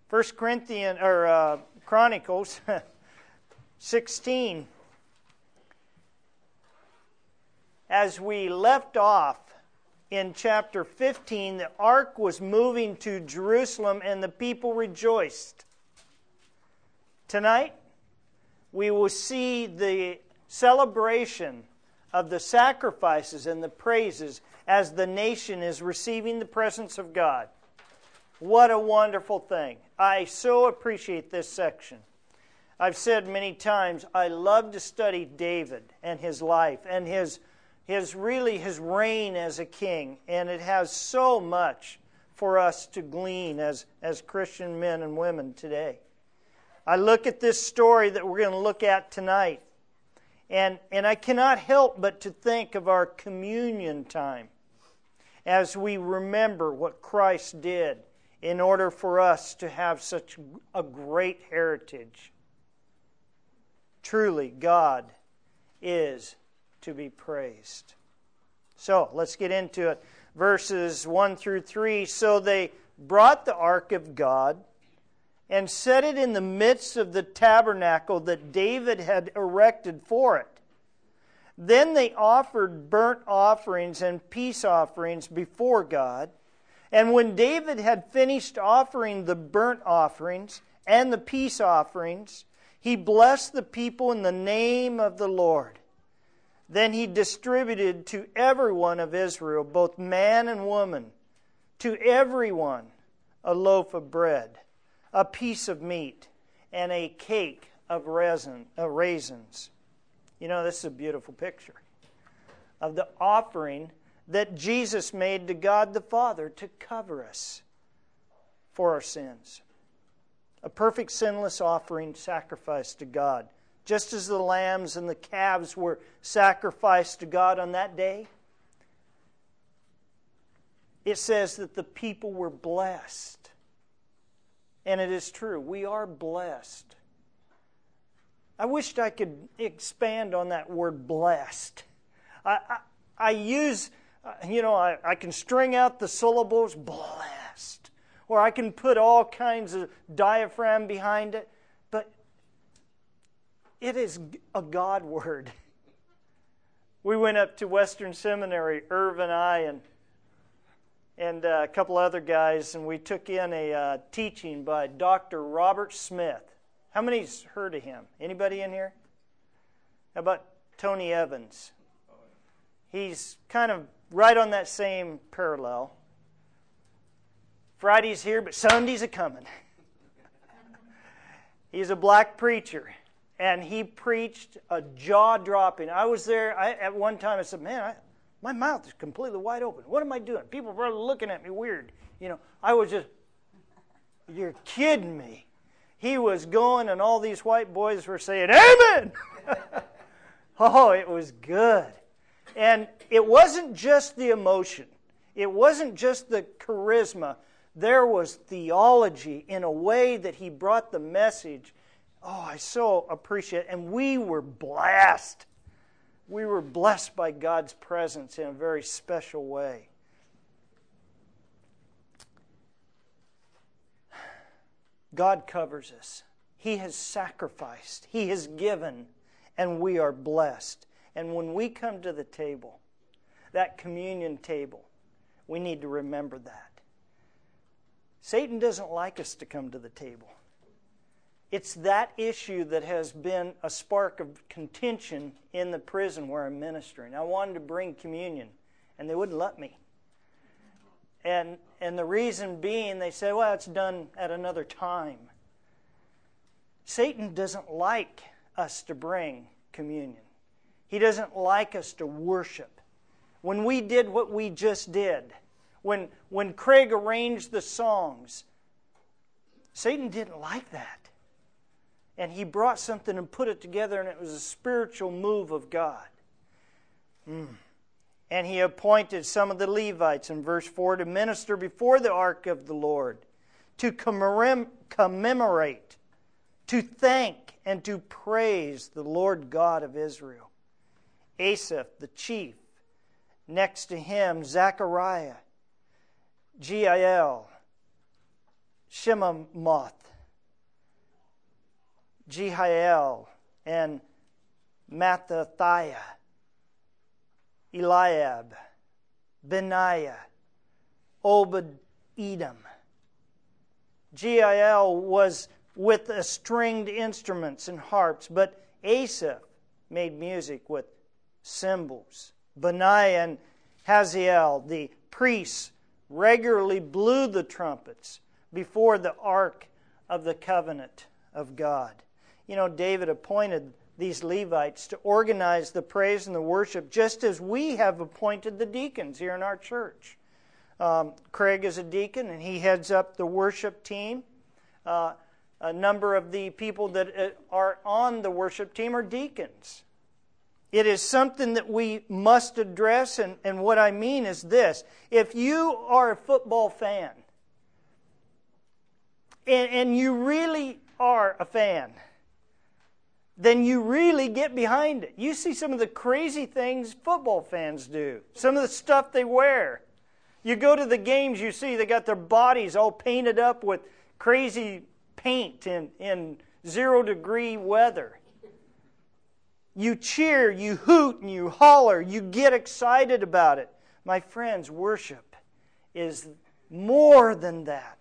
First Corinthians or Chronicles 16. As we left off in chapter 15, the ark was moving to Jerusalem and the people rejoiced. Tonight, we will see the celebration of the sacrifices and the praises as the nation is receiving the presence of God. What a wonderful thing. I so appreciate this section. I've said many times, I love to study David and his life and his reign as a king. And it has so much for us to glean as Christian men and women today. I look at this story that we're going to look at tonight. And I cannot help but to think of our communion time as we remember what Christ did in order for us to have such a great heritage. Truly, God is to be praised. So, let's get into it. Verses 1 through 3. So they brought the ark of God and set it in the midst of the tabernacle that David had erected for it. Then they offered burnt offerings and peace offerings before God. And when David had finished offering the burnt offerings and the peace offerings, he blessed the people in the name of the Lord. Then he distributed to everyone of Israel, both man and woman, to everyone a loaf of bread, a piece of meat, and a cake of raisins. You know, this is a beautiful picture of the offering that Jesus made to God the Father to cover us for our sins. A perfect sinless offering sacrificed to God. Just as the lambs and the calves were sacrificed to God on that day, it says that the people were blessed. And it is true, we are blessed. I wished I could expand on that word blessed. I use... I can string out the syllables, blessed. Or I can put all kinds of diaphragm behind it. But it is a God word. We went up to Western Seminary, Irv and I, and a couple other guys, and we took in a teaching by Dr. Robert Smith. How many's heard of him? Anybody in here? How about Tony Evans? He's kind of right on that same parallel. Friday's here, but Sunday's a-coming. He's a black preacher, and he preached a jaw-dropping. I was there. At one time, I said, man, my mouth is completely wide open. What am I doing? People are probably looking at me weird. I was just, you're kidding me. He was going, and all these white boys were saying, amen! Oh, it was good. And it wasn't just the emotion. It wasn't just the charisma. There was theology in a way that he brought the message. Oh, I so appreciate it. And we were blessed. We were blessed by God's presence in a very special way. God covers us. He has sacrificed. He has given. And we are blessed. And when we come to the table, that communion table, we need to remember that. Satan doesn't like us to come to the table. It's that issue that has been a spark of contention in the prison where I'm ministering. I wanted to bring communion, and they wouldn't let me. And the reason being, they said, well, it's done at another time. Satan doesn't like us to bring communion. He doesn't like us to worship. When we did what we just did, when Craig arranged the songs, Satan didn't like that. And he brought something and put it together, and it was a spiritual move of God. And he appointed some of the Levites in verse 4 to minister before the ark of the Lord, to commemorate, to thank, and to praise the Lord God of Israel. Asaph, the chief, next to him, Zechariah, Jeiel, Shememoth, Jehiel, and Mattathiah, Eliab, Benaiah, Obed-Edom. Jehiel was with the stringed instruments and harps, but Asaph made music with cymbals. Benaiah and Haziel, the priests, regularly blew the trumpets before the ark of the covenant of God. You know, David appointed these Levites to organize the praise and the worship, just as we have appointed the deacons here in our church. Craig is a deacon, and he heads up the worship team. A number of the people that are on the worship team are deacons. It is something that we must address, and what I mean is this. If you are a football fan, and you really are a fan, then you really get behind it. You see some of the crazy things football fans do, some of the stuff they wear. You go to the games, you see they got their bodies all painted up with crazy paint in 0-degree weather. You cheer, you hoot, and you holler. You get excited about it. My friends, worship is more than that.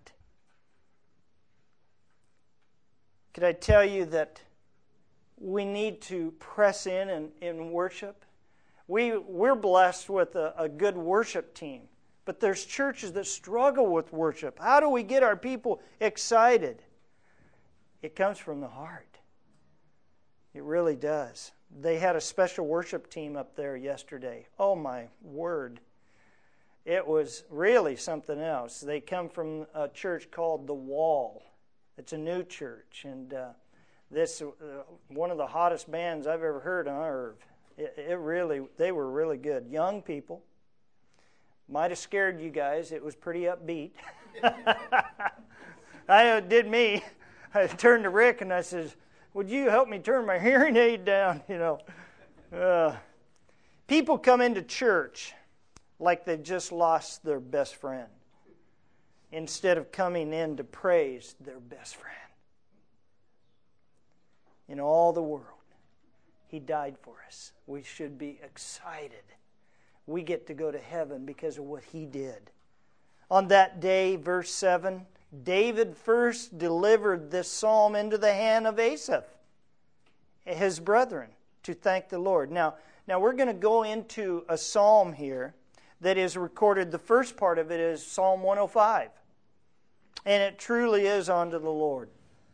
Could I tell you that we need to press in worship? We're blessed with a good worship team, but there's churches that struggle with worship. How do we get our people excited? It comes from the heart. It really does. They had a special worship team up there yesterday. Oh my word. It was really something else. They come from a church called The Wall. It's a new church, and this one of the hottest bands I've ever heard on Irv. They were really good. Young people. Might have scared you guys. It was pretty upbeat. It did me. I turned to Rick and I said, "Would you help me turn my hearing aid down?" People come into church like they've just lost their best friend, instead of coming in to praise their best friend. In all the world, He died for us. We should be excited. We get to go to heaven because of what He did. On that day, verse 7, David first delivered this psalm into the hand of Asaph, his brethren, to thank the Lord. Now we're going to go into a psalm here that is recorded. The first part of it is Psalm 105. And it truly is unto the Lord.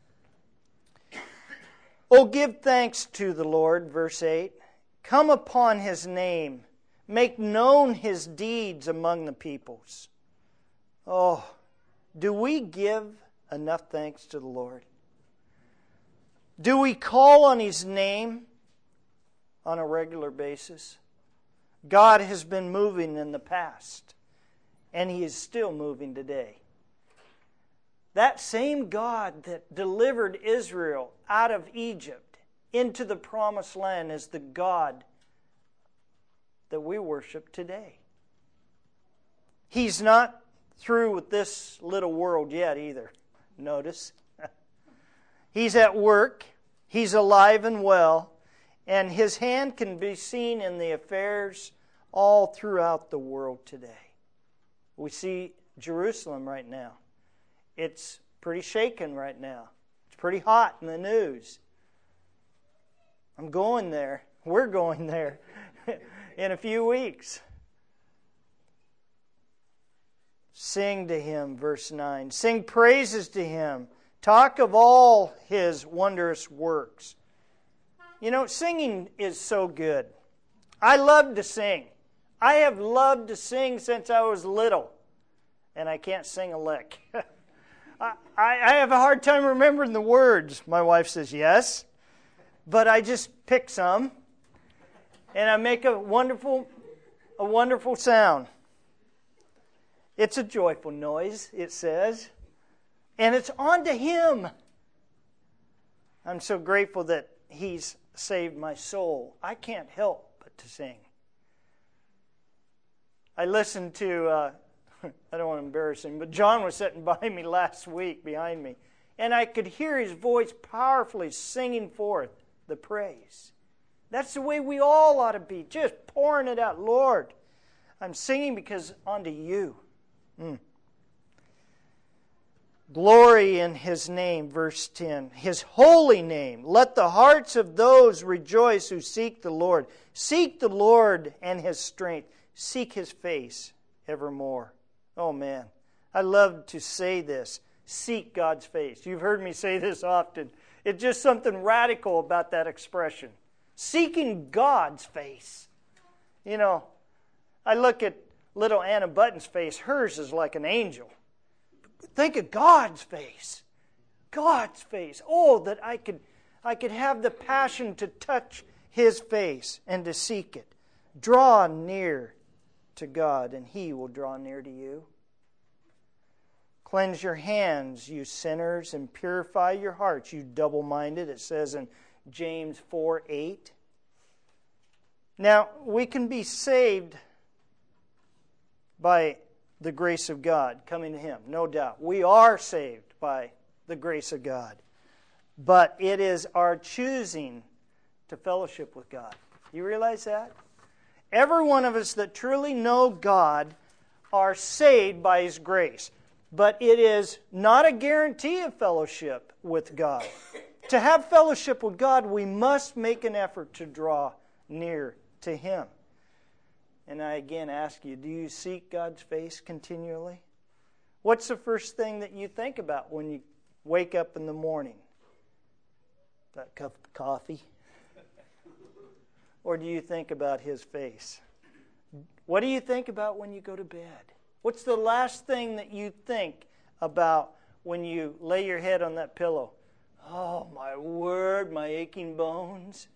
Oh, give thanks to the Lord, verse 8. Come upon His name. Make known His deeds among the peoples. Oh, do we give enough thanks to the Lord? Do we call on His name on a regular basis? God has been moving in the past, and He is still moving today. That same God that delivered Israel out of Egypt into the promised land is the God that we worship today. He's not through with this little world yet either. Notice. He's at work. He's alive and well. And His hand can be seen in the affairs all throughout the world today. We see Jerusalem right now. It's pretty shaken right now. It's pretty hot in the news. I'm going there. We're going there in a few weeks. Sing to Him, verse 9. Sing praises to Him. Talk of all His wondrous works. You know, singing is so good. I love to sing. I have loved to sing since I was little. And I can't sing a lick. I have a hard time remembering the words. My wife says yes. But I just pick some. And I make a wonderful sound. It's a joyful noise, it says. And it's unto Him. I'm so grateful that He's saved my soul. I can't help but to sing. I listened to I don't want to embarrass him, but John was sitting by me last week, behind me, and I could hear his voice powerfully singing forth the praise. That's the way we all ought to be, just pouring it out. Lord, I'm singing because unto you. Glory in His name, verse 10. His holy name. Let the hearts of those rejoice who seek the Lord. Seek the Lord and His strength. Seek His face evermore. Oh man, I love to say this. Seek God's face. You've heard me say this often. It's just something radical about that expression. Seeking God's face. You know, I look at little Anna Button's face. Hers is like an angel. Think of God's face. God's face. Oh, that I could have the passion to touch His face and to seek it. Draw near to God, and He will draw near to you. Cleanse your hands, you sinners, and purify your hearts, you double-minded. It says in James 4:8. Now, we can be saved by the grace of God, coming to Him, no doubt. We are saved by the grace of God. But it is our choosing to fellowship with God. You realize that? Every one of us that truly know God are saved by His grace. But it is not a guarantee of fellowship with God. To have fellowship with God, we must make an effort to draw near to Him. And I again ask you, do you seek God's face continually? What's the first thing that you think about when you wake up in the morning? That cup of coffee? Or do you think about His face? What do you think about when you go to bed? What's the last thing that you think about when you lay your head on that pillow? Oh, my word, my aching bones.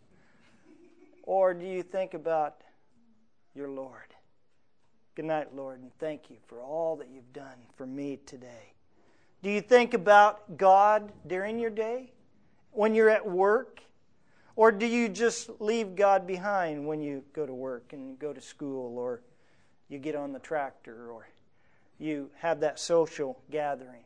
Or do you think about your Lord? Good night, Lord, and thank you for all that you've done for me today. Do you think about God during your day, when you're at work? Or do you just leave God behind when you go to work and you go to school, or you get on the tractor, or you have that social gathering?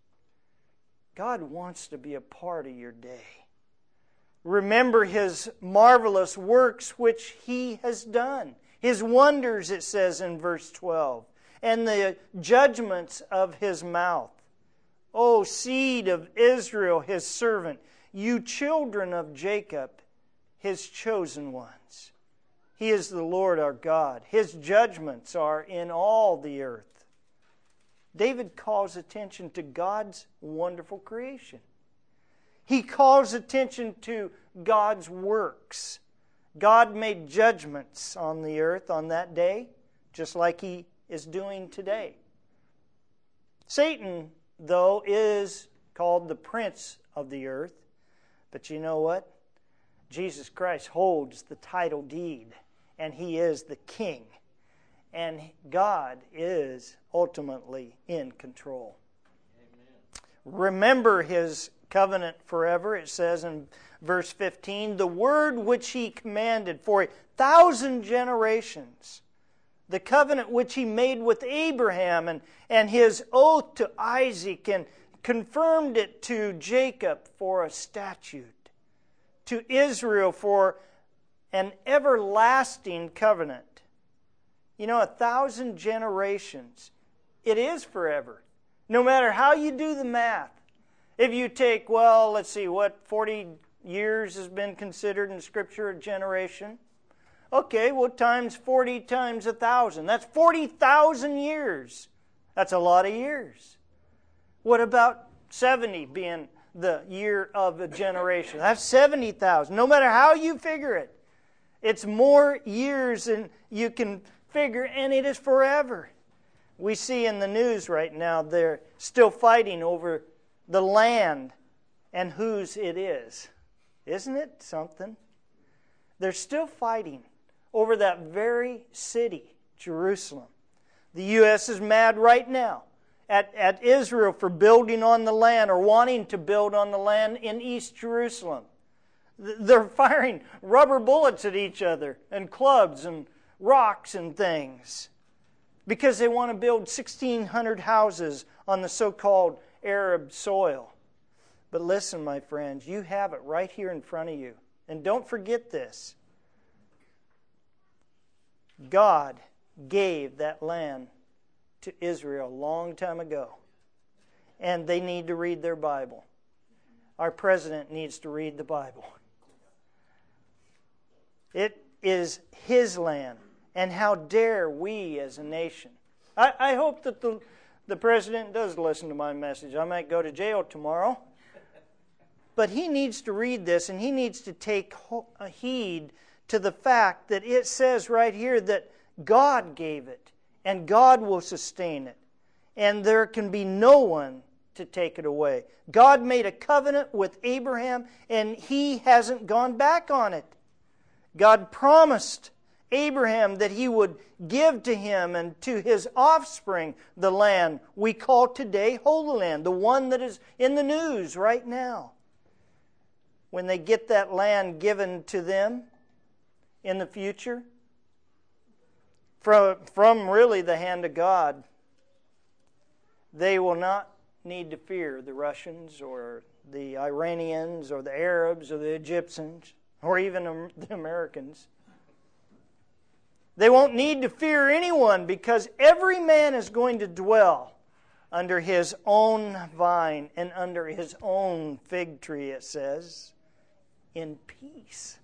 God wants to be a part of your day. Remember His marvelous works which He has done. His wonders, it says in verse 12. And the judgments of His mouth. O seed of Israel, His servant, you children of Jacob, His chosen ones. He is the Lord our God. His judgments are in all the earth. David calls attention to God's wonderful creation. He calls attention to God's works. God made judgments on the earth on that day, just like He is doing today. Satan, though, is called the prince of the earth. But you know what? Jesus Christ holds the title deed, and He is the king. And God is ultimately in control. Amen. Remember His covenant forever. It says in verse 15, the word which He commanded for 1,000 generations, the covenant which He made with Abraham and His oath to Isaac, and confirmed it to Jacob for a statute, to Israel for an everlasting covenant. You know, 1,000 generations, it is forever. No matter how you do the math. If you take, well, let's see, 40 years has been considered in Scripture a generation? Okay, well, times 40 times 1,000. That's 40,000 years. That's a lot of years. What about 70 being the year of a generation? That's 70,000. No matter how you figure it, it's more years than you can figure, and it is forever. We see in the news right now they're still fighting over the land and whose it is. Isn't it something? They're still fighting over that very city, Jerusalem. The U.S. is mad right now at Israel for building on the land or wanting to build on the land in East Jerusalem. They're firing rubber bullets at each other and clubs and rocks and things. because they want to build 1,600 houses on the so-called Arab soil. But listen, my friends, you have it right here in front of you. And don't forget this. God gave that land to Israel a long time ago. And they need to read their Bible. Our president needs to read the Bible. It is his land. And how dare we as a nation? I hope that the president does listen to my message. I might go to jail tomorrow. But he needs to read this, and he needs to take heed to the fact that it says right here that God gave it, and God will sustain it. And there can be no one to take it away. God made a covenant with Abraham, and he hasn't gone back on it. God promised Abraham that he would give to him and to his offspring the land we call today Holy Land, the one that is in the news right now. When they get that land given to them in the future, from really the hand of God, they will not need to fear the Russians or the Iranians or the Arabs or the Egyptians or even the Americans. They won't need to fear anyone because every man is going to dwell under his own vine and under his own fig tree, it says, in peace.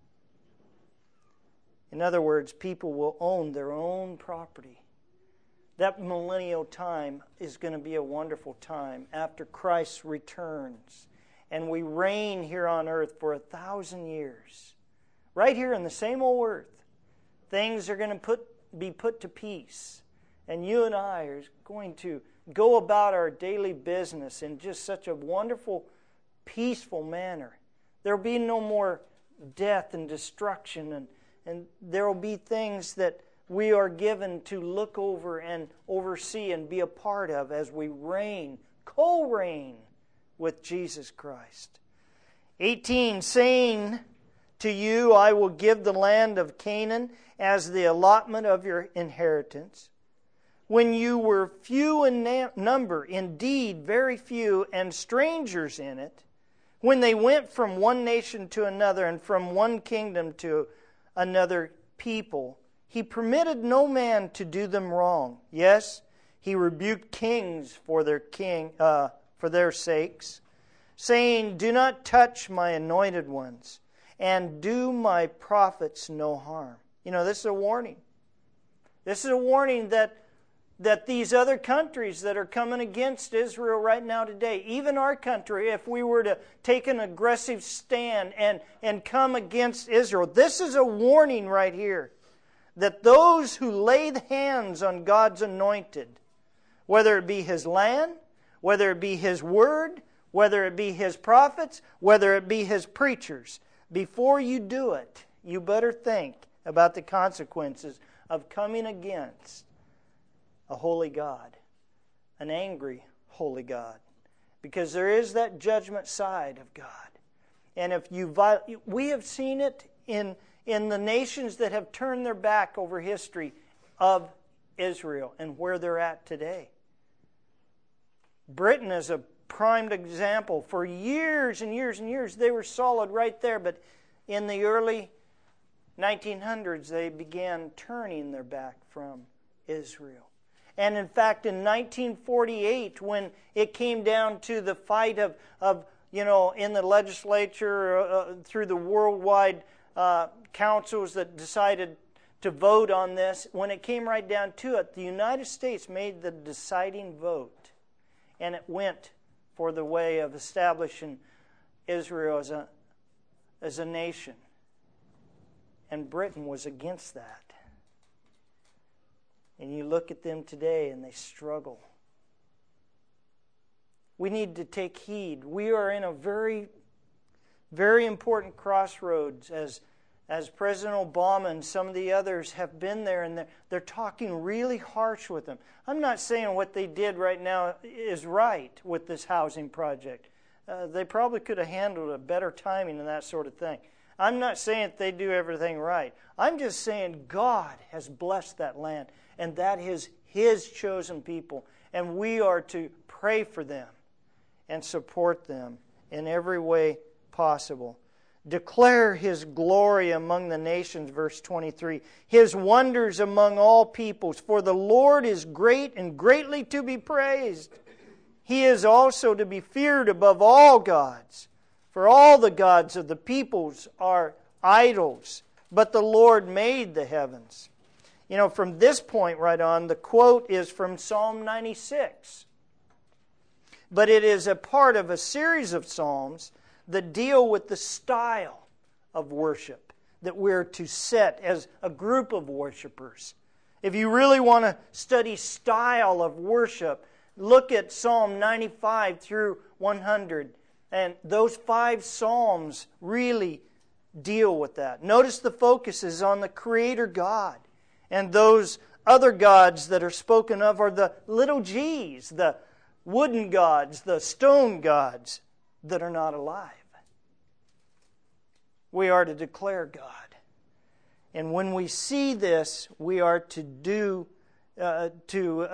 In other words, people will own their own property. That millennial time is going to be a wonderful time after Christ returns. And we reign here on earth for 1,000 years. Right here in the same old earth. Things are going to be put to peace. And you and I are going to go about our daily business in just such a wonderful, peaceful manner. There will be no more death and destruction, and there will be things that we are given to look over and oversee and be a part of as we reign, co-reign with Jesus Christ. 18, saying to you, I will give the land of Canaan as the allotment of your inheritance. When you were few in number, indeed very few, and strangers in it, when they went from one nation to another and from one kingdom to another people, he permitted no man to do them wrong. Yes, he rebuked kings for their sakes, saying, do not touch my anointed ones, and do my prophets no harm. You know, this is a warning. This is a warning that these other countries that are coming against Israel right now today, even our country, if we were to take an aggressive stand and come against Israel, this is a warning right here that those who lay the hands on God's anointed, whether it be His land, whether it be His word, whether it be His prophets, whether it be His preachers, before you do it, you better think about the consequences of coming against a holy God, an angry holy God, because there is that judgment side of God. And if we have seen it in the nations that have turned their back over history of Israel and where they're at today. Britain is a primed example. For years and years and years, they were solid right there, but in the early 1900s, they began turning their back from Israel. And in fact, in 1948, when it came down to the fight of in the legislature, through the worldwide councils that decided to vote on this, when it came right down to it, the United States made the deciding vote. And it went for the way of establishing Israel as a nation. And Britain was against that. And you look at them today and they struggle. We need to take heed. We are in a very, very important crossroads as President Obama and some of the others have been there, and they're talking really harsh with them. I'm not saying what they did right now is right with this housing project. They probably could have handled a better timing and that sort of thing. I'm not saying that they do everything right. I'm just saying God has blessed that land, and that is His chosen people, and we are to pray for them and support them in every way possible. Declare His glory among the nations, verse 23. His wonders among all peoples. For the Lord is great and greatly to be praised. He is also to be feared above all gods. For all the gods of the peoples are idols, but the Lord made the heavens. You know, from this point right on, the quote is from Psalm 96. But it is a part of a series of psalms that deal with the style of worship that we're to set as a group of worshipers. If you really want to study style of worship, look at Psalm 95 through 100. And those 5 psalms really deal with that. Notice the focus is on the Creator God. And those other gods that are spoken of are the little g's, the wooden gods, the stone gods that are not alive. We are to declare God. And when we see this, we are to do, when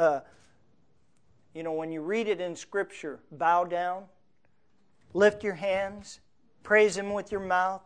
you read it in Scripture, bow down, lift your hands, praise Him with your mouth,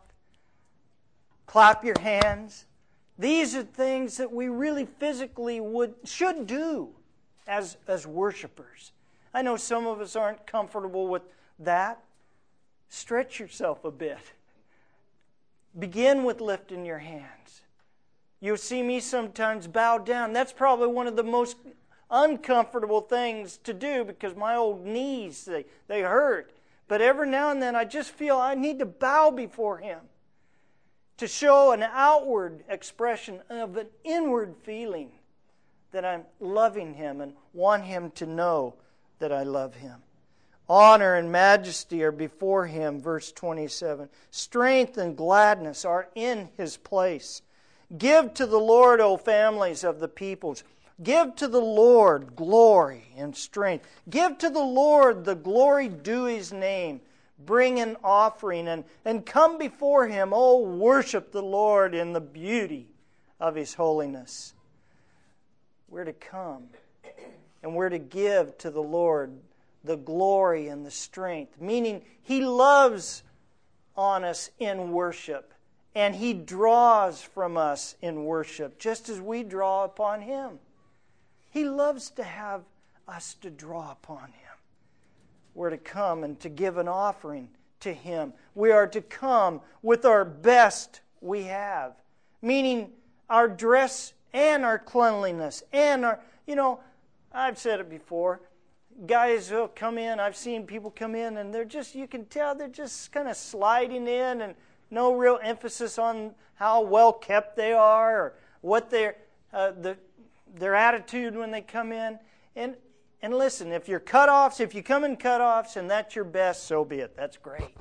clap your hands. These are things that we really physically should do as worshipers. I know some of us aren't comfortable with that. Stretch yourself a bit. Begin with lifting your hands. You'll see me sometimes bow down. That's probably one of the most uncomfortable things to do because my old knees, they hurt. But every now and then I just feel I need to bow before Him to show an outward expression of an inward feeling that I'm loving Him and want Him to know that I love Him. Honor and majesty are before Him, verse 27. Strength and gladness are in His place. Give to the Lord, O families of the peoples. Give to the Lord glory and strength. Give to the Lord the glory due His name. Bring an offering and come before Him. Oh, worship the Lord in the beauty of His holiness. We're to come and we're to give to the Lord the glory and the strength, meaning He loves on us in worship and He draws from us in worship just as we draw upon Him. He loves to have us to draw upon Him. We're to come and to give an offering to Him. We are to come with our best we have, meaning our dress and our cleanliness and our, I've said it before, guys will come in, I've seen people come in and they're just, you can tell they're just kind of sliding in and no real emphasis on how well kept they are or what their attitude when they come in. And listen, if you come in cutoffs and that's your best, so be it. That's great.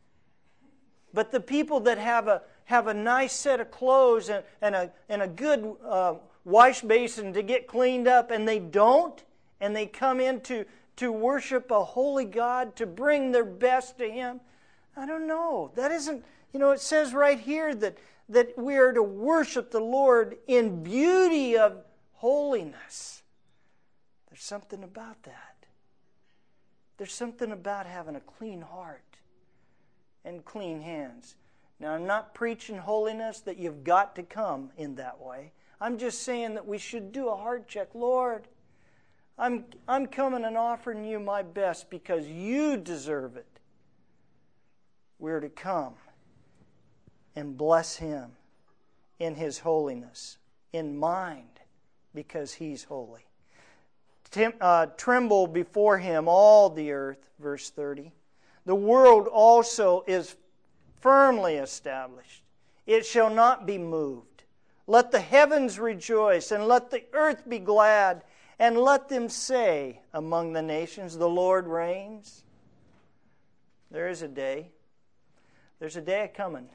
But the people that have a nice set of clothes and a good wash basin to get cleaned up, and they don't, and they come in to worship a holy God, to bring their best to Him, I don't know. That isn't, it says right here that we are to worship the Lord in beauty of holiness. There's something about that. There's something about having a clean heart and clean hands. Now, I'm not preaching holiness that you've got to come in that way. I'm just saying that we should do a heart check. Lord, I'm coming and offering You my best because You deserve it. We're to come and bless Him in His holiness, in mind, because He's holy. Tremble before Him, all the earth, verse 30. The world also is firmly established. It shall not be moved. Let the heavens rejoice, and let the earth be glad, and let them say among the nations, the Lord reigns. There is a day. There's a day a-coming.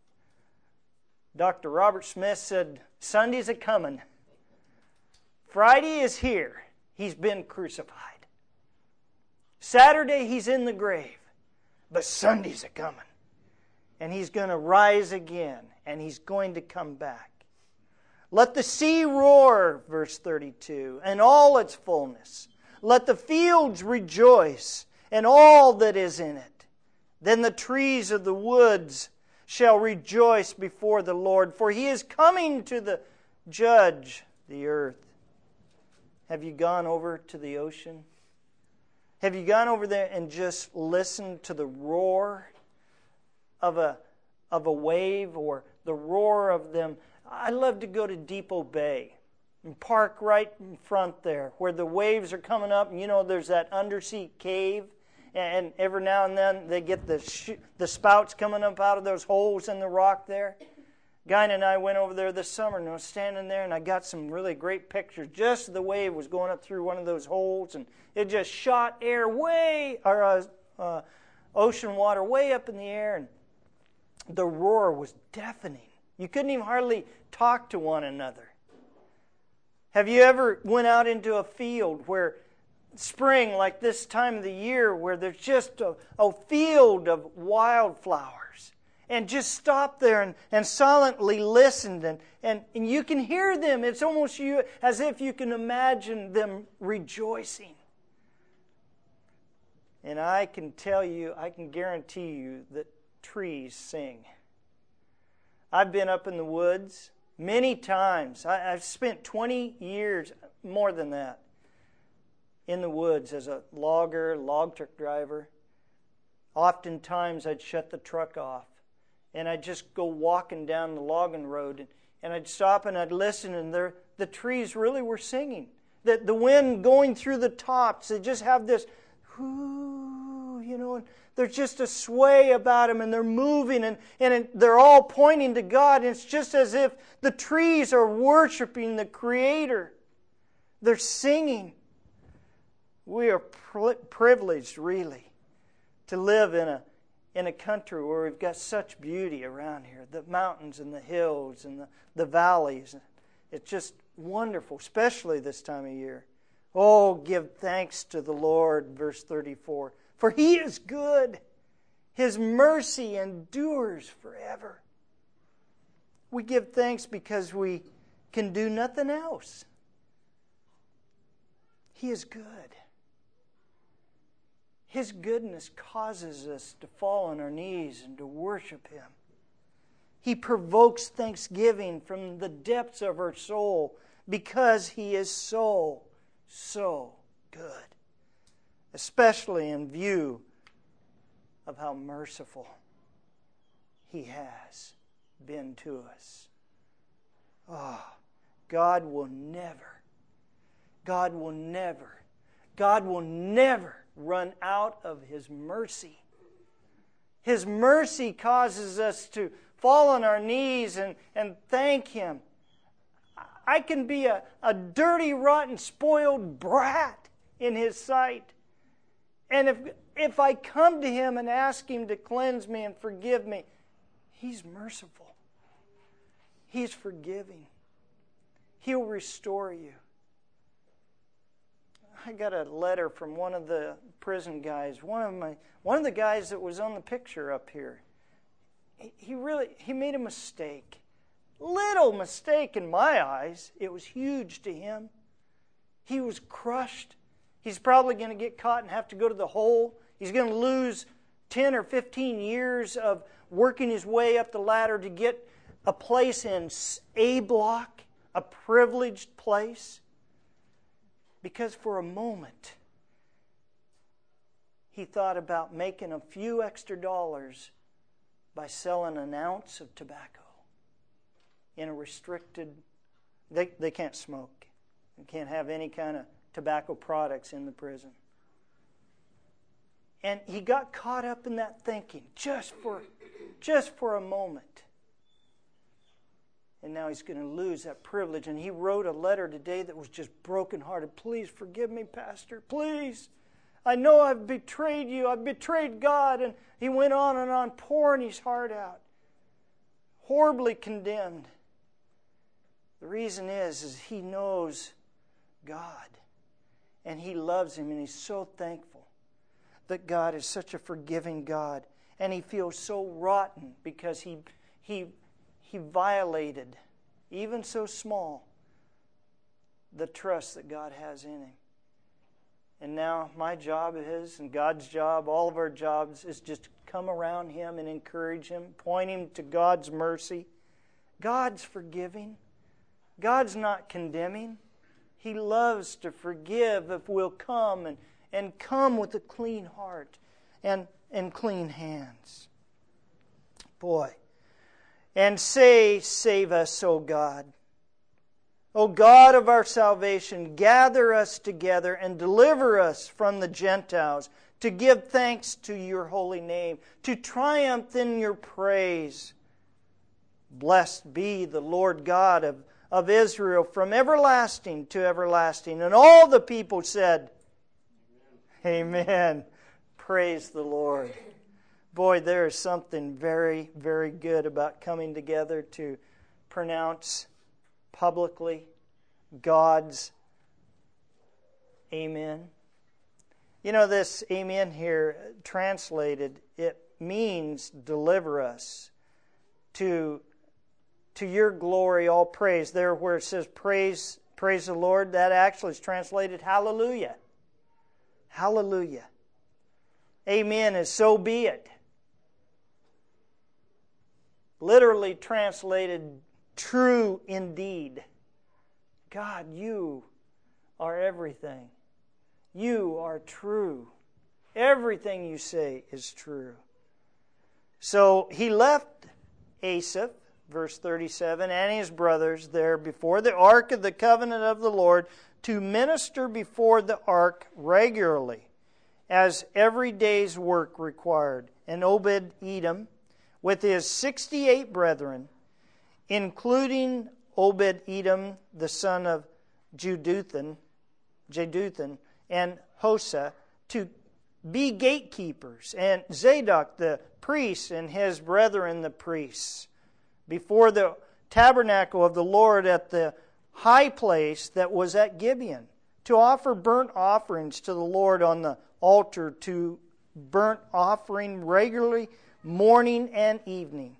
Dr. Robert Smith said, Sunday's a-coming. Friday is here. He's been crucified. Saturday, He's in the grave. But Sunday's a-coming. And He's going to rise again. And He's going to come back. Let the sea roar, verse 32, and all its fullness. Let the fields rejoice, and all that is in it. Then the trees of the woods shall rejoice before the Lord, for He is coming to judge the earth. Have you gone over to the ocean? Have you gone over there and just listened to the roar of a wave, or the roar of them? I love to go to Depot Bay and park right in front there where the waves are coming up. And there's that undersea cave. And every now and then they get the spouts coming up out of those holes in the rock there. Guy and I went over there this summer, and I was standing there, and I got some really great pictures. Just the wave was going up through one of those holes, and it just shot ocean water way up in the air, and the roar was deafening. You couldn't even hardly talk to one another. Have you ever went out into a field where spring, like this time of the year, where there's just a field of wildflowers, and just stop there and silently listen, and you can hear them. It's almost as if you can imagine them rejoicing. And I can guarantee you that trees sing. I've been up in the woods many times. I've spent 20 years, more than that, in the woods as a log truck driver. Oftentimes I'd shut the truck off and I'd just go walking down the logging road, and I'd stop and I'd listen, and the trees really were singing. The wind going through the tops, they just have this whoo, and there's just a sway about them, and they're moving, and they're all pointing to God. And it's just as if the trees are worshiping the Creator. They're singing. We are privileged, really, to live in a country where we've got such beauty around here. The mountains and the hills and the valleys. It's just wonderful, especially this time of year. Oh, give thanks to the Lord, verse 34. For He is good. His mercy endures forever. We give thanks because we can do nothing else. He is good. His goodness causes us to fall on our knees and to worship Him. He provokes thanksgiving from the depths of our soul because He is so good. Especially in view of how merciful He has been to us. Oh, God will never run out of His mercy. His mercy causes us to fall on our knees and thank Him. I can be a dirty, rotten, spoiled brat in His sight. And if I come to Him and ask Him to cleanse me and forgive me, He's merciful. He's forgiving. He'll restore you. I got a letter from one of the prison guys, one of the guys that was on the picture up here. He made a mistake. Little mistake in my eyes. It was huge to him. He was crushed. He's probably going to get caught and have to go to the hole. He's going to lose 10 or 15 years of working his way up the ladder to get a place in A block, a privileged place. Because for a moment, he thought about making a few extra dollars by selling an ounce of tobacco in a restricted... They can't smoke. They can't have any kind of tobacco products in the prison. And he got caught up in that thinking just for a moment. And now he's going to lose that privilege. And he wrote a letter today that was just brokenhearted. Please forgive me, Pastor. Please. I know I've betrayed you. I've betrayed God. And he went on and on, pouring his heart out. Horribly condemned. The reason is he knows God. And he loves Him. And he's so thankful that God is such a forgiving God. And he feels so rotten because he violated even so small, the trust that God has in him. And now my job is, and God's job, all of our jobs, is just to come around him and encourage him, point him to God's mercy. God's forgiving. God's not condemning. He loves to forgive if we'll come and come with a clean heart and clean hands. Boy. And say, save us, O God. O God of our salvation, gather us together and deliver us from the Gentiles, to give thanks to your holy name, to triumph in your praise. Blessed be the Lord God of Israel from everlasting to everlasting. And all the people said, Amen. Amen. Praise the Lord. Boy, there is something very, very good about coming together to pronounce publicly God's Amen. You know, this Amen here, translated, it means deliver us to your glory, all praise. There where it says praise the Lord, that actually is translated hallelujah. Hallelujah. Amen is so be it. Literally translated true indeed. God, you are everything. You are true. Everything you say is true. So he left Asaph, verse 37, and his brothers there before the ark of the covenant of the Lord to minister before the ark regularly, as every day's work required. And Obed-Edom, with his 68 brethren, including Obed-Edom, the son of Jeduthun, and Hosah, to be gatekeepers, and Zadok the priest and his brethren the priests, before the tabernacle of the Lord at the high place that was at Gibeon, to offer burnt offerings to the Lord on the altar, to burnt offering regularly morning and evening,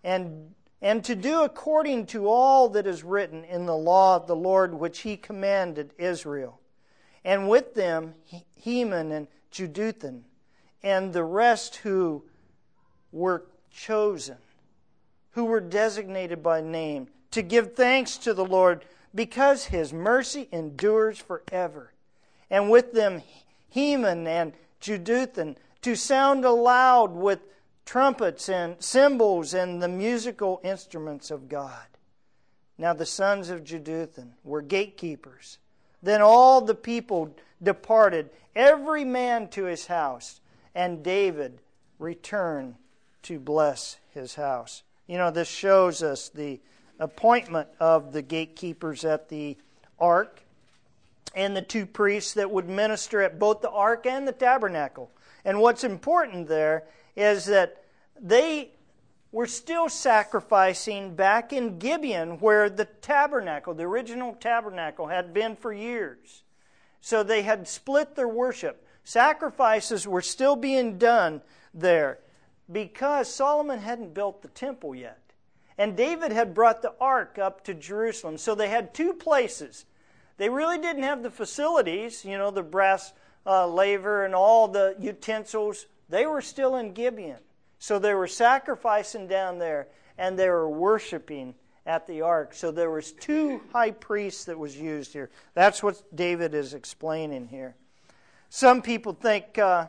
and to do according to all that is written in the law of the Lord which he commanded Israel. And with them Heman and Jeduthun, and the rest who were chosen, who were designated by name, to give thanks to the Lord, because his mercy endures forever. And with them Heman and Jeduthun, to sound aloud with trumpets and cymbals and the musical instruments of God. Now the sons of Jeduthun were gatekeepers. Then all the people departed, every man to his house, and David returned to bless his house. You know, this shows us the appointment of the gatekeepers at the ark and the two priests that would minister at both the ark and the tabernacle. And what's important there is that they were still sacrificing back in Gibeon where the tabernacle, the original tabernacle, had been for years. So they had split their worship. Sacrifices were still being done there because Solomon hadn't built the temple yet. And David had brought the ark up to Jerusalem. So they had two places. They really didn't have the facilities, you know, the brass laver and all the utensils. They were still in Gibeon. So they were sacrificing down there, and they were worshiping at the ark. So there was two high priests that was used here. That's what David is explaining here. Some people think, I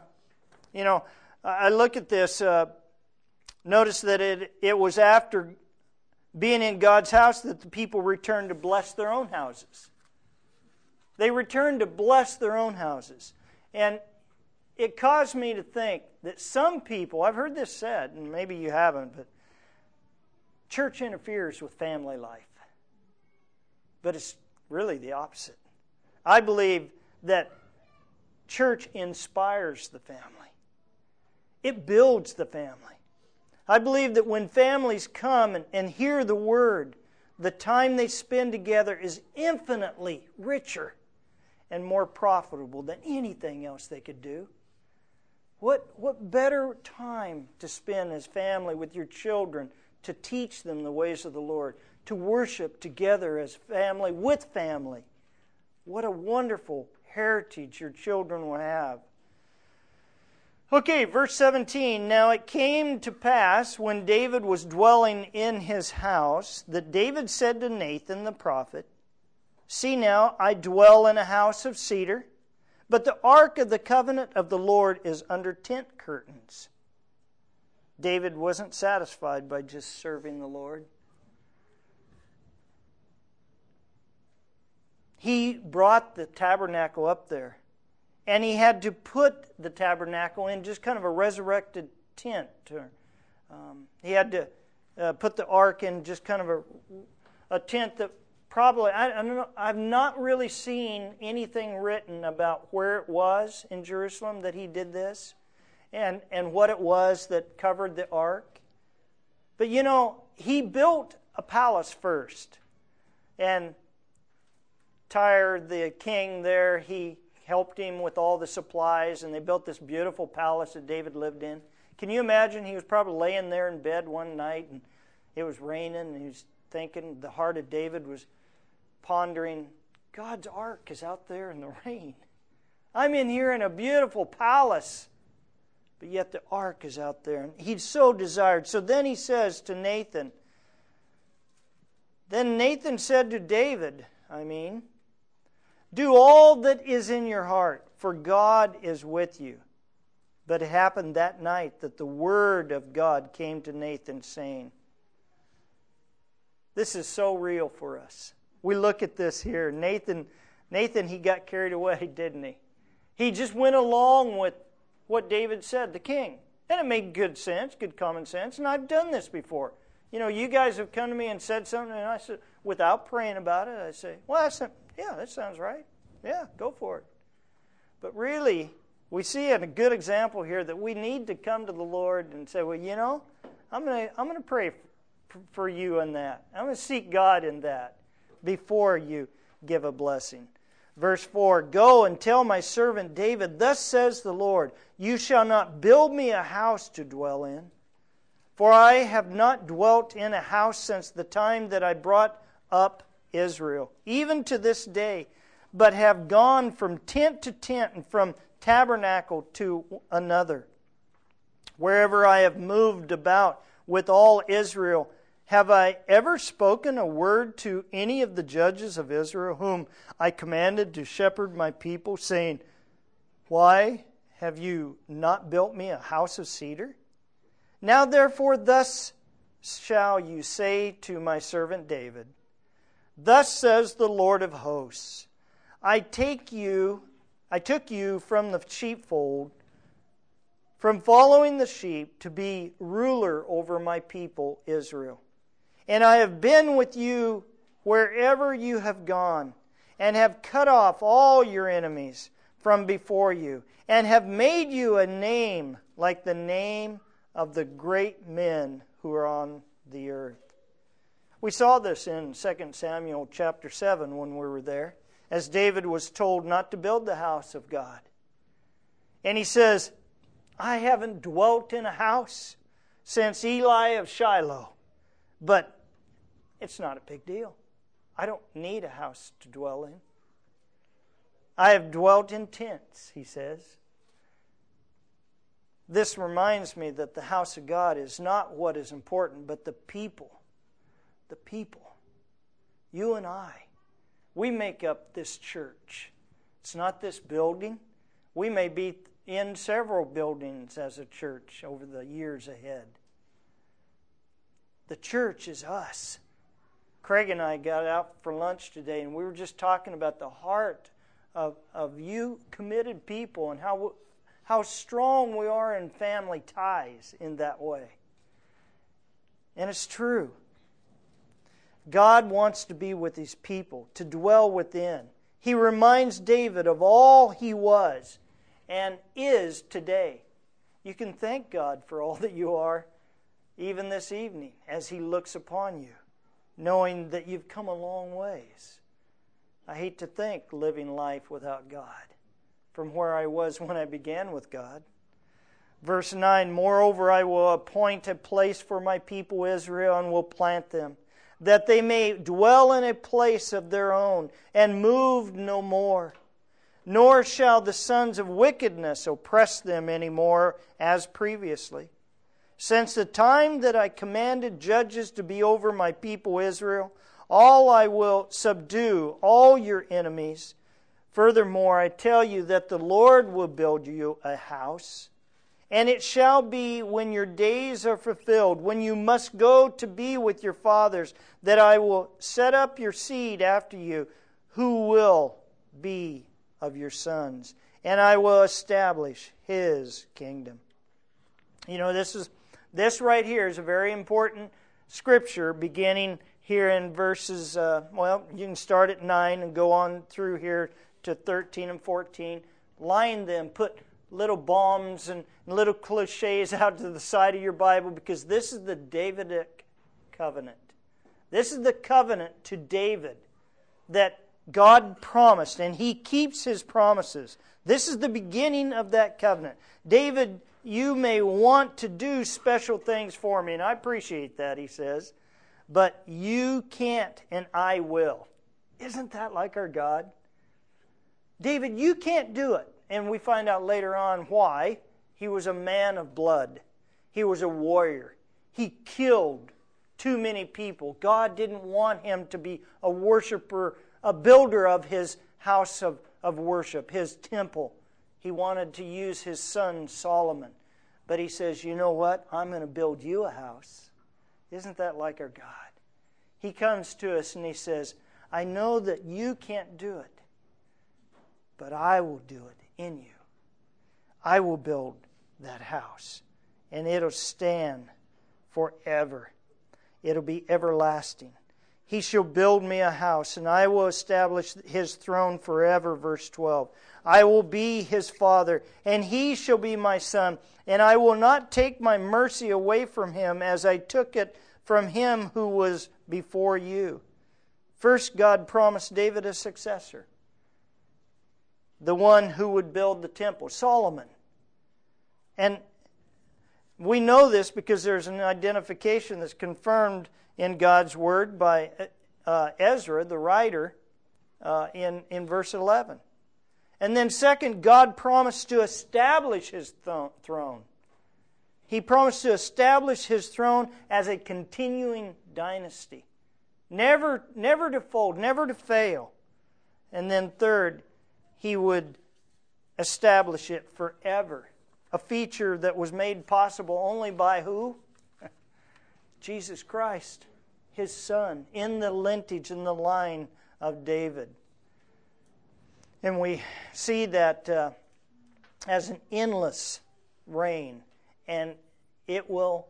look at this, notice that it was after being in God's house that the people returned to bless their own houses. They returned to bless their own houses. And it caused me to think that some people, I've heard this said, and maybe you haven't, but church interferes with family life. But it's really the opposite. I believe that church inspires the family. It builds the family. I believe that when families come and hear the Word, the time they spend together is infinitely richer and more profitable than anything else they could do. What better time to spend as family with your children to teach them the ways of the Lord, to worship together as family with family. What a wonderful heritage your children will have. Okay, verse 17. Now it came to pass when David was dwelling in his house that David said to Nathan the prophet, See now, I dwell in a house of cedar, but the ark of the covenant of the Lord is under tent curtains. David wasn't satisfied by just serving the Lord. He brought the tabernacle up there. And he had to put the tabernacle in just kind of a resurrected tent. He had to put the ark in just kind of a tent that probably, I don't know, I've not really seen anything written about where it was in Jerusalem that he did this and what it was that covered the ark. But you know, he built a palace first. And Tyre, the king there, he helped him with all the supplies, and they built this beautiful palace that David lived in. Can you imagine? He was probably laying there in bed one night, and it was raining, and he was thinking, the heart of David was pondering, God's ark is out there in the rain. I'm in here in a beautiful palace, but yet the ark is out there. And he so desired. So then he says to Nathan, Then Nathan said to David, Do all that is in your heart, for God is with you. But it happened that night that the word of God came to Nathan, saying, This is so real for us. We look at this here. Nathan, he got carried away, didn't he? He just went along with what David said, the king. And it made good sense, good common sense. And I've done this before. You know, you guys have come to me and said something, and I said, without praying about it, I say, well, that sounds right. Yeah, go for it. But really, we see a good example here that we need to come to the Lord and say, well, you know, I'm going to pray for you in that. I'm going to seek God in that before you give a blessing. Verse 4, Go and tell my servant David, Thus says the Lord, You shall not build me a house to dwell in, for I have not dwelt in a house since the time that I brought up Israel, even to this day, but have gone from tent to tent and from tabernacle to another. Wherever I have moved about with all Israel, have I ever spoken a word to any of the judges of Israel, whom I commanded to shepherd my people, saying, Why have you not built me a house of cedar? Now therefore thus shall you say to my servant David, Thus says the Lord of hosts, I took you from the sheepfold, from following the sheep, to be ruler over my people Israel. And I have been with you wherever you have gone, and have cut off all your enemies from before you, and have made you a name like the name of the great men who are on the earth. We saw this in 2 Samuel chapter 7 when we were there, as David was told not to build the house of God. And he says, I haven't dwelt in a house since Eli of Shiloh, but it's not a big deal. I don't need a house to dwell in. I have dwelt in tents, he says. This reminds me that the house of God is not what is important, but the people. The people. You and I. We make up this church. It's not this building. We may be in several buildings as a church over the years ahead. The church is us. Craig and I got out for lunch today, and we were just talking about the heart of you committed people and how strong we are in family ties in that way. And it's true. God wants to be with His people, to dwell within. He reminds David of all he was and is today. You can thank God for all that you are, even this evening, as He looks upon you, knowing that you've come a long ways. I hate to think living life without God, from where I was when I began with God. Verse 9, Moreover, I will appoint a place for my people Israel and will plant them. that they may dwell in a place of their own, and move no more. Nor shall the sons of wickedness oppress them any more as previously. Since the time that I commanded judges to be over my people Israel, all I will subdue, all your enemies. Furthermore, I tell you that the Lord will build you a house. And it shall be when your days are fulfilled, when you must go to be with your fathers, that I will set up your seed after you, who will be of your sons, and I will establish His kingdom. You know, this right here is a very important scripture, beginning here in verses, you can start at 9 and go on through here to 13 and 14. Line them, put little bombs and little cliches out to the side of your Bible, because this is the Davidic covenant. This is the covenant to David that God promised, and He keeps His promises. This is the beginning of that covenant. David, you may want to do special things for me, and I appreciate that, he says, but you can't, and I will. Isn't that like our God? David, you can't do it. And we find out later on why. He was a man of blood. He was a warrior. He killed too many people. God didn't want him to be a worshiper, a builder of His house of worship, His temple. He wanted to use his son Solomon. But He says, you know what? I'm going to build you a house. Isn't that like our God? He comes to us and He says, I know that you can't do it, but I will do it in you. I will build that house, and it'll stand forever. It'll be everlasting. He shall build me a house, and I will establish His throne forever. Verse 12. I will be His father, and He shall be my son, and I will not take my mercy away from him as I took it from him who was before you. First, God promised David a successor, the one who would build the temple, Solomon. And we know this because there's an identification that's confirmed in God's Word by Ezra, the writer, in verse 11. And then second, God promised to establish His throne. He promised to establish His throne as a continuing dynasty. Never to fold, never to fail. And then third, He would establish it forever. A feature that was made possible only by who? Jesus Christ, His Son, in the lineage, in the line of David. And we see that as an endless reign, and it will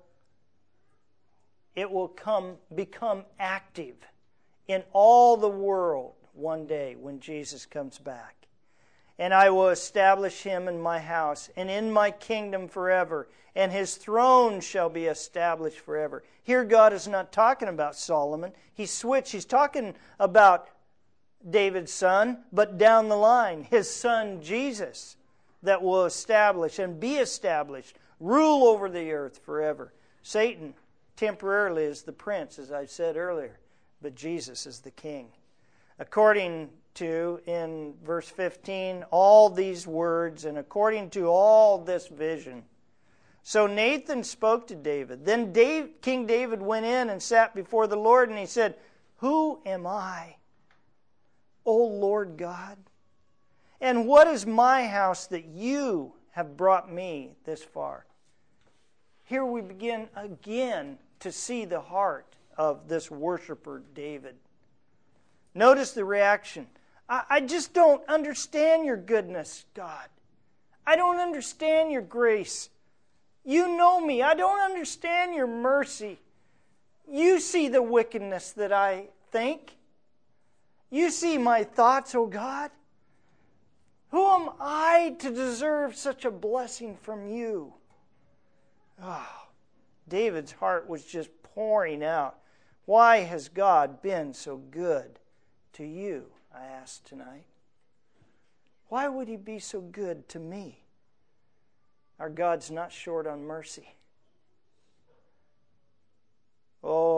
become active in all the world one day when Jesus comes back. And I will establish Him in my house and in my kingdom forever, and His throne shall be established forever. Here God is not talking about Solomon. He's switched. He's talking about David's son, but down the line, His son Jesus, that will establish and be established, rule over the earth forever. Satan temporarily is the prince, as I said earlier, but Jesus is the king. According to, in verse 15, all these words, and according to all this vision. So Nathan spoke to David. Then King David went in and sat before the Lord, and he said, Who am I, O Lord God? And what is my house that you have brought me this far? Here we begin again to see the heart of this worshiper David. Notice the reaction. I just don't understand your goodness, God. I don't understand your grace. You know me. I don't understand your mercy. You see the wickedness that I think. You see my thoughts, O God. Who am I to deserve such a blessing from you? Oh, David's heart was just pouring out. Why has God been so good to you, I ask tonight? Why would He be so good to me? Our God's not short on mercy. Oh,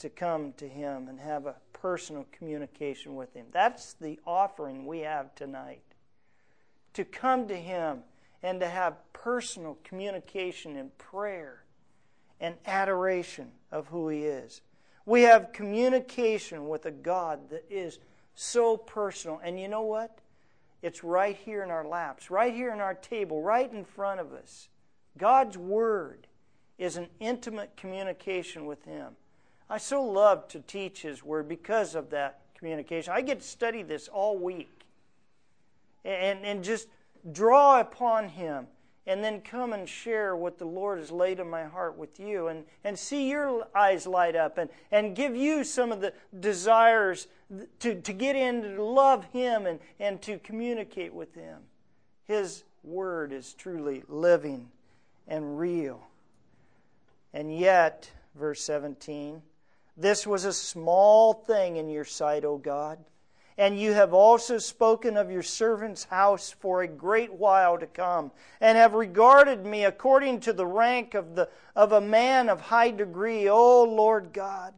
to come to Him and have a personal communication with Him. That's the offering we have tonight. To come to Him and to have personal communication in prayer and adoration of who He is. We have communication with a God that is so personal. And you know what? It's right here in our laps, right here in our table, right in front of us. God's Word is an intimate communication with Him. I so love to teach His Word because of that communication. I get to study this all week and just draw upon Him and then come and share what the Lord has laid in my heart with you and see your eyes light up and give you some of the desires to get in, to love Him and to communicate with Him. His Word is truly living and real. And yet, verse 17, this was a small thing in your sight, O God, and you have also spoken of your servant's house for a great while to come, and have regarded me according to the rank of a man of high degree, O Lord God.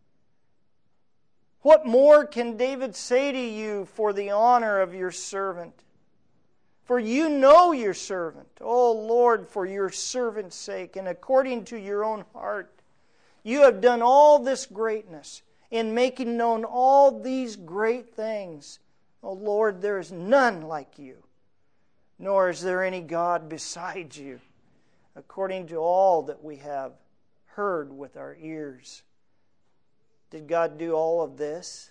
What more can David say to you for the honor of your servant? For you know your servant, O Lord, for your servant's sake, and according to your own heart. You have done all this greatness in making known all these great things. O Lord, there is none like you, nor is there any God beside you, according to all that we have heard with our ears. Did God do all of this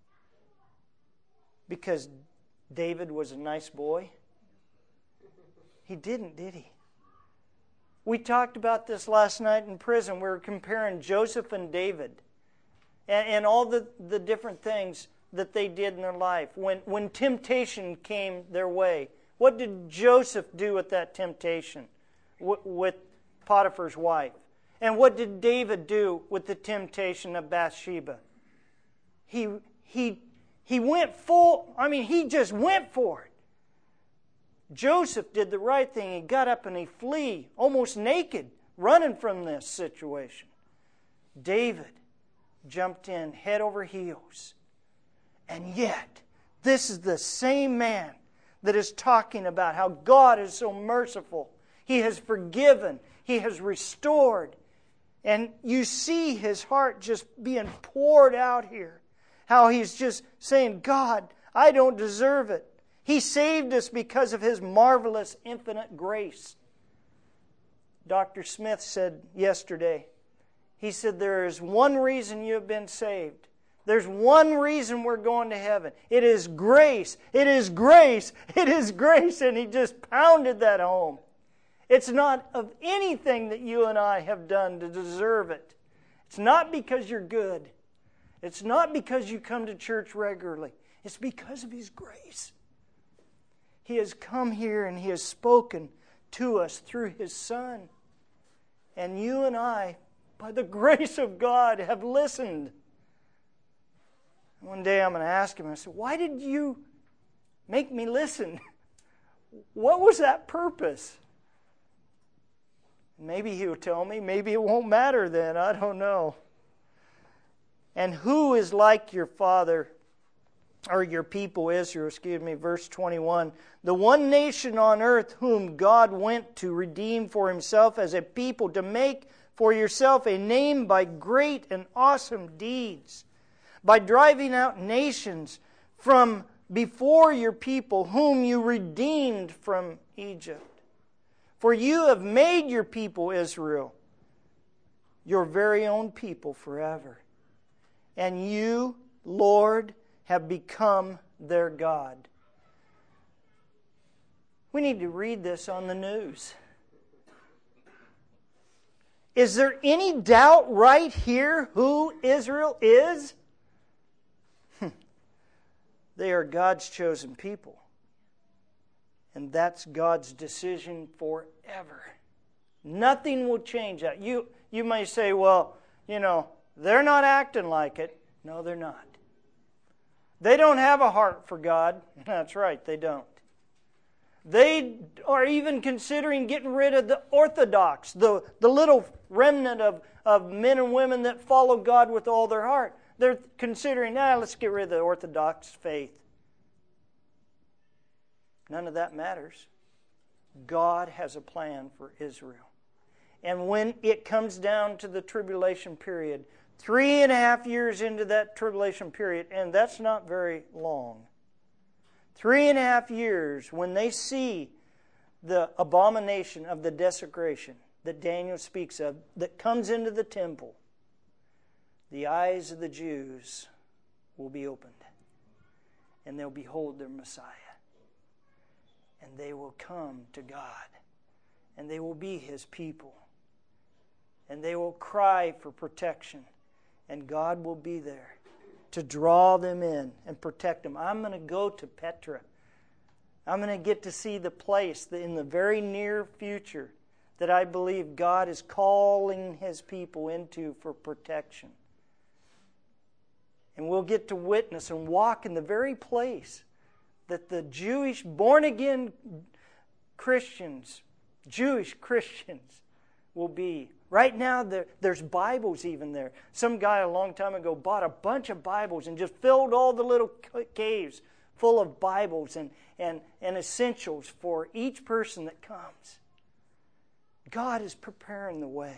because David was a nice boy? He didn't, did he? We talked about this last night in prison. We were comparing Joseph and David and all the different things that they did in their life. When temptation came their way, what did Joseph do with that temptation with Potiphar's wife? And what did David do with the temptation of Bathsheba? He went full, he just went for it. Joseph did the right thing. He got up and he flee, almost naked, running from this situation. David jumped in head over heels. And yet, this is the same man that is talking about how God is so merciful. He has forgiven. He has restored. And you see his heart just being poured out here. How he's just saying, God, I don't deserve it. He saved us because of His marvelous, infinite grace. Dr. Smith said yesterday, he said, there is one reason you have been saved. There's one reason we're going to heaven. It is grace. It is grace. It is grace. And he just pounded that home. It's not of anything that you and I have done to deserve it. It's not because you're good. It's not because you come to church regularly. It's because of His grace. He has come here and He has spoken to us through His Son. And you and I, by the grace of God, have listened. One day I'm going to ask Him, I said, why did you make me listen? What was that purpose? Maybe He will tell me. Maybe it won't matter then. I don't know. And who is like your father, or your people Israel, verse 21. The one nation on earth whom God went to redeem for Himself as a people, to make for yourself a name by great and awesome deeds, by driving out nations from before your people, whom you redeemed from Egypt. For you have made your people Israel your very own people forever. And you, Lord, have become their God. We need to read this on the news. Is there any doubt right here who Israel is? They are God's chosen people. And that's God's decision forever. Nothing will change that. You may say, well, they're not acting like it. No, they're not. They don't have a heart for God. That's right, they don't. They are even considering getting rid of the Orthodox, the little remnant of men and women that follow God with all their heart. They're considering, let's get rid of the Orthodox faith. None of that matters. God has a plan for Israel. And when it comes down to the tribulation period, 3.5 years into that tribulation period, and that's not very long, 3.5 years, when they see the abomination of the desecration that Daniel speaks of, that comes into the temple, the eyes of the Jews will be opened, and they'll behold their Messiah. And they will come to God, and they will be His people. And they will cry for protection, and God will be there to draw them in and protect them. I'm going to go to Petra. I'm going to get to see the place that in the very near future that I believe God is calling His people into for protection. And we'll get to witness and walk in the very place that the Jewish, born-again Christians, Jewish Christians, will be. Right now, there's Bibles even there. Some guy a long time ago bought a bunch of Bibles and just filled all the little caves full of Bibles and essentials for each person that comes. God is preparing the way.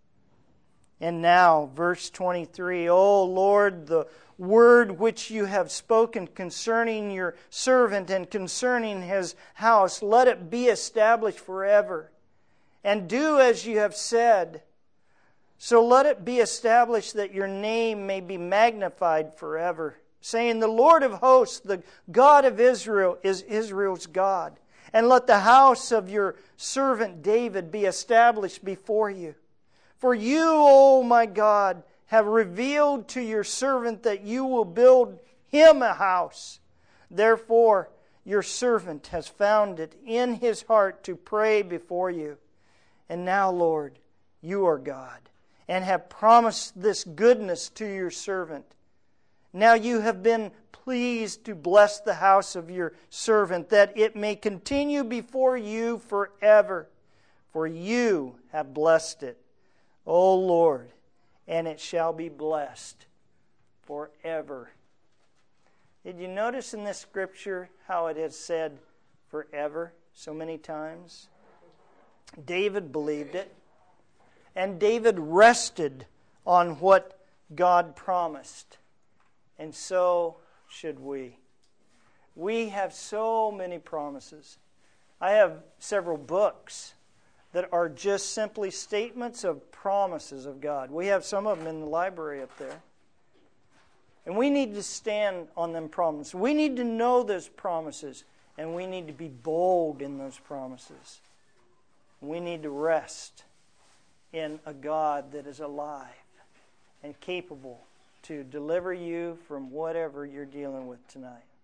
And now, verse 23, O Lord, the word which you have spoken concerning your servant and concerning his house, let it be established forever. And do as you have said. So let it be established that your name may be magnified forever. Saying, the Lord of hosts, the God of Israel, is Israel's God. And let the house of your servant David be established before you. For you, O my God, have revealed to your servant that you will build him a house. Therefore, your servant has found it in his heart to pray before you. And now, Lord, you are God, and have promised this goodness to your servant. Now you have been pleased to bless the house of your servant, that it may continue before you forever. For you have blessed it, O Lord, and it shall be blessed forever. Did you notice in this scripture how it has said forever so many times? David believed it, and David rested on what God promised. And so should we. We have so many promises. I have several books that are just simply statements of promises of God. We have some of them in the library up there. And we need to stand on them promises. We need to know those promises, and we need to be bold in those promises. We need to rest in a God that is alive and capable to deliver you from whatever you're dealing with tonight.